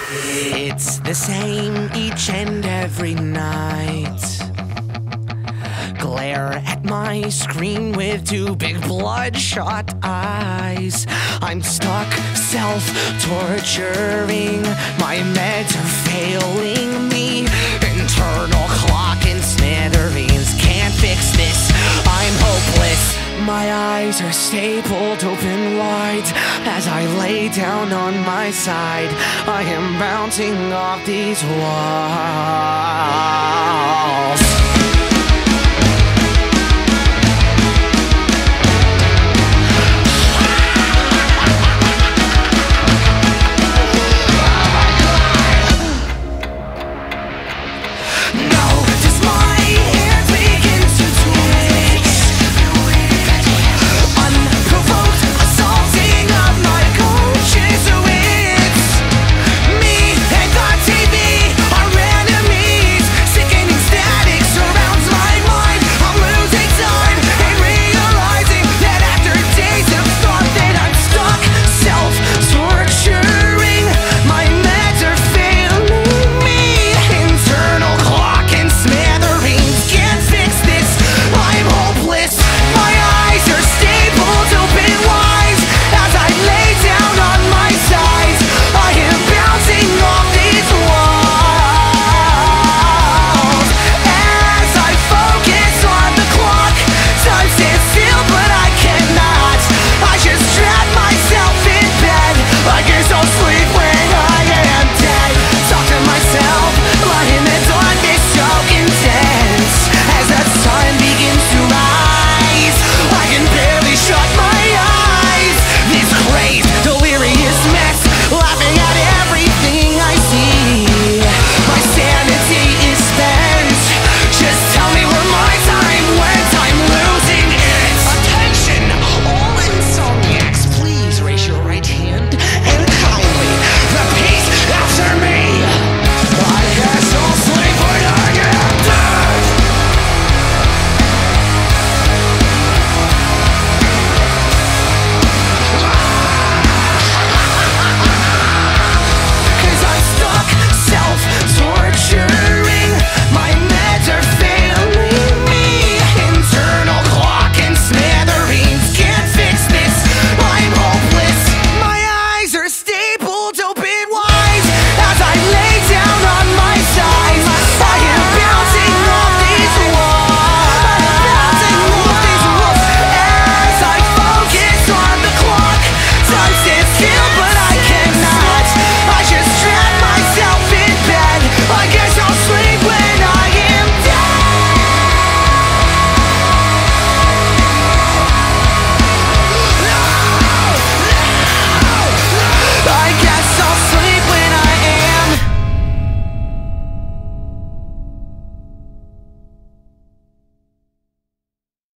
It's the same each and every night. Glare at my screen with two big bloodshot eyes. I'm stuck self-torturing. My meds are failing me. Internal clock in smithereens. Can't fix this, I'm hopeless. My eyes are stapled open wide as I lay down on my side. I am bouncing off these walls.